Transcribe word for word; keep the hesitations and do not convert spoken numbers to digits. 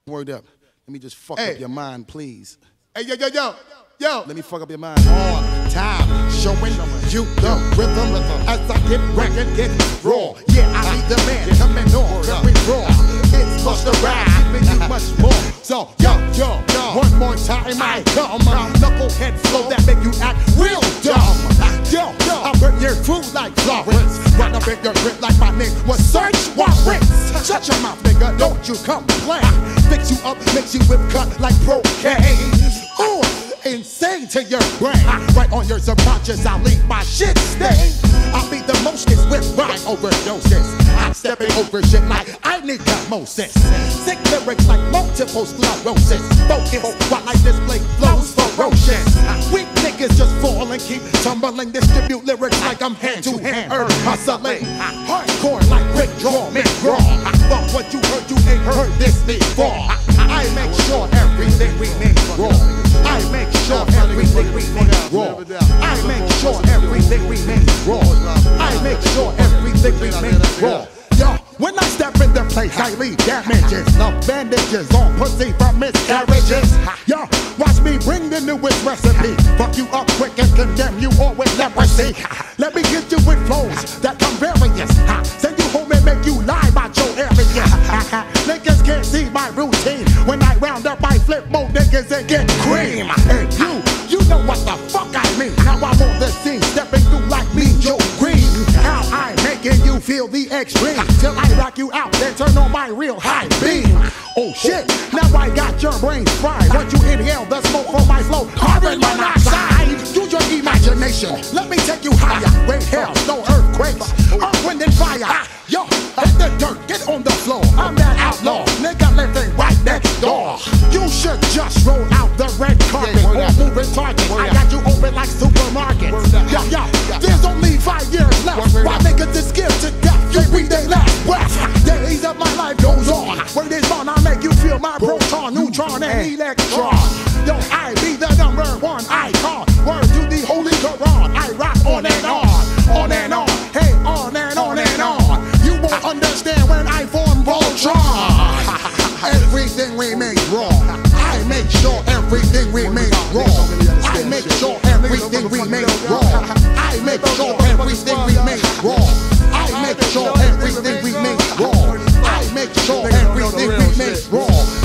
Word up. Let me just fuck Hey. up your mind, please. Hey, yo, yo, yo, yo. Let me fuck up your mind. On time, showing you the rhythm as I get ragged, get raw. Yeah, I need the man coming on, very raw. It's Busta Rhymes, giving you much more. So, yo, yo, one more time I come. Knucklehead flow that make you act real dumb. Yo, yo, I burn your food like Florence. Run up in your grip like my name was Search Warrants. Shut your mouth, nigga, don't you complain. Fix you up, makes you whip cut like Procaine. Ooh, insane to your brain. Right on your subconscious, I'll leave my shit stain. I'll be the mostest with rhyme overdoses. I'm stepping over shit like I need osmosis. Sick lyrics like multiple sclerosis. Focus while I display flows ferocious. Weak niggas just fall and keep tumbling. Distribute lyrics like I'm hand to hand herb hustling. Hardcore like Rick Draw, McGraw. Fuck what you heard, you ain't heard this before. I make sure everything we make raw. I make sure everything we make raw. I make sure everything we make raw. I make sure everything we make raw. Yo, when I step in the place, I leave damages. No bandages on pussy from miscarriages. Yo, watch me bring the newest recipe. Fuck you up quick and condemn you all with leprosy. Let me hit you with flows that come various. Send you home and make you lie about your area. Niggas can't see my routine. When I round up, I flip more niggas and get cream. And you, you know what the fuck I mean. Now I'm on the scene, stepping through like me, Joe Green. How I'm making you feel the extreme. Till I rock you out, then turn on my real high beam. Oh shit, now I got your brains fried. Once you inhale the smoke from my flow, carbon monoxide. Use your imagination, let me take you higher. Rain, hell, no earthquakes, earth, wind, and fire. Yo, hit the dirt, get on the floor. I'm that outlaw, nigga living right next door. You should just roll out the red carpet or moving target. I got you open like supermarkets. Yo, yo, there's only five years left. Why niggas is scared to death? You read they last breath. Days of my life goes on. Word is on, I make you feel my proton, neutron, and electron. Yo, I be the number one icon. Word to the Holy Quran. I rock on and on, on and on. Hey, on and on and on. You won't understand when I form Voltron. Everything we make wrong. I make sure everything we make wrong. I make sure everything we make wrong. I make sure everything we make wrong. I make sure everything we make wrong. I make sure everything we make wrong.